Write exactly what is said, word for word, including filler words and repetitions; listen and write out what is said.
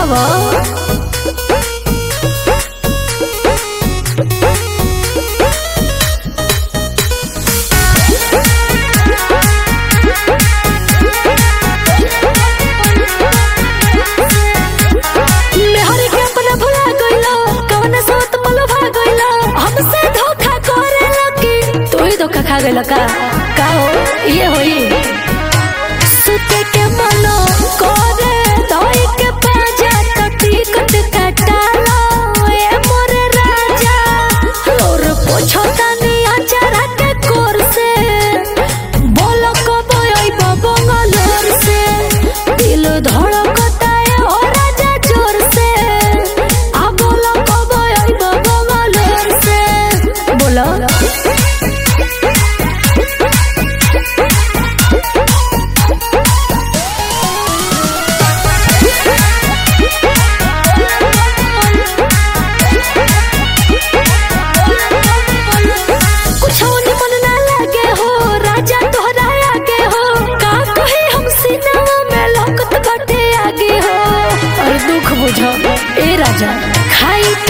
आवा खा गइल का का हो ये होई सुते के मनो करे दई के पाजा टटी कट कटाला ए मोरे राजा और पोछता नी आचारा के कोर से बोलो कब आई बंगलोर से दिल धड़कता है ओ राजा जोर से आ बोलो कब आई बंगलोर से बोलो ए राजा खाई